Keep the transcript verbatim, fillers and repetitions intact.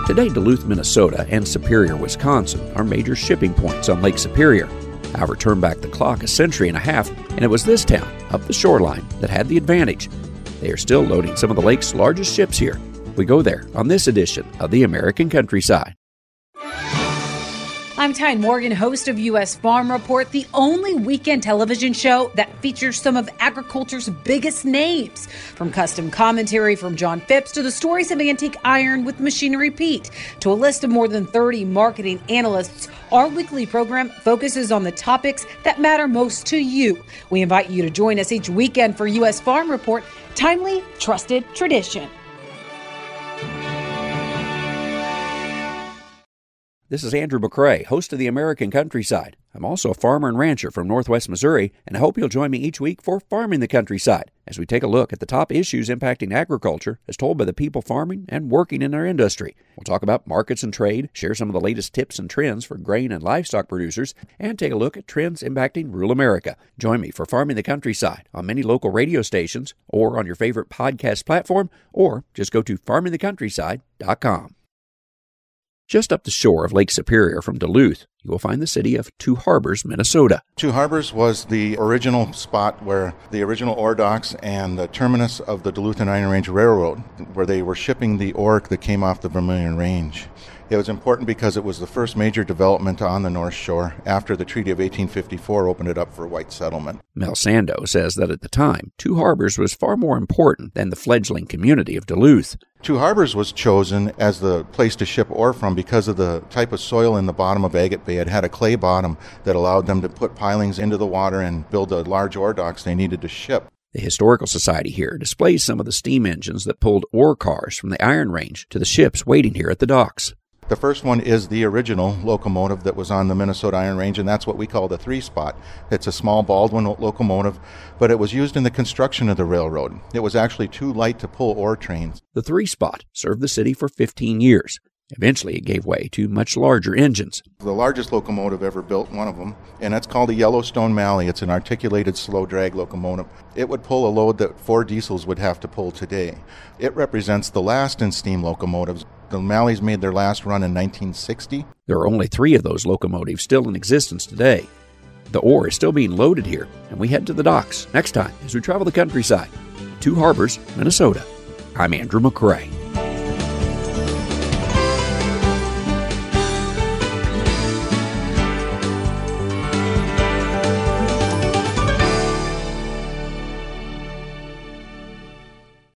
Today, Duluth, Minnesota and Superior, Wisconsin are major shipping points on Lake Superior. However, turn back the clock a century and a half, and it was this town, up the shoreline, that had the advantage. They are still loading some of the lake's largest ships here. We go there on this edition of the American Countryside. I'm Tyne Morgan, host of U S Farm Report, the only weekend television show that features some of agriculture's biggest names. From custom commentary from John Phipps to the stories of antique iron with Machinery Pete to a list of more than thirty marketing analysts, our weekly program focuses on the topics that matter most to you. We invite you to join us each weekend for U S Farm Report, timely, trusted tradition. This is Andrew McCrae, host of the American Countryside. I'm also a farmer and rancher from Northwest Missouri, and I hope you'll join me each week for Farming the Countryside, as we take a look at the top issues impacting agriculture as told by the people farming and working in our industry. We'll talk about markets and trade, share some of the latest tips and trends for grain and livestock producers, and take a look at trends impacting rural America. Join me for Farming the Countryside on many local radio stations or on your favorite podcast platform, or just go to farming the countryside dot com. Just up the shore of Lake Superior from Duluth, you will find the city of Two Harbors, Minnesota. Two Harbors was the original spot where the original ore docks and the terminus of the Duluth and Iron Range Railroad, where they were shipping the ore that came off the Vermilion Range. It was important because it was the first major development on the North Shore after the Treaty of eighteen fifty-four opened it up for white settlement. Mel Sando says that at the time, Two Harbors was far more important than the fledgling community of Duluth. Two Harbors was chosen as the place to ship ore from because of the type of soil in the bottom of Agate Bay. It had a clay bottom that allowed them to put pilings into the water and build the large ore docks they needed to ship. The Historical Society here displays some of the steam engines that pulled ore cars from the Iron Range to the ships waiting here at the docks. The first one is the original locomotive that was on the Minnesota Iron Range, and that's what we call the three-spot. It's a small Baldwin locomotive, but it was used in the construction of the railroad. It was actually too light to pull ore trains. The three-spot served the city for fifteen years. Eventually, it gave way to much larger engines. The largest locomotive ever built, one of them, and that's called a Yellowstone Malley. It's an articulated slow-drag locomotive. It would pull a load that four diesels would have to pull today. It represents the last in steam locomotives. The Malleys made their last run in nineteen sixty. There are only three of those locomotives still in existence today. The ore is still being loaded here, and we head to the docks next time as we travel the countryside. Two Harbors, Minnesota. I'm Andrew McCrae.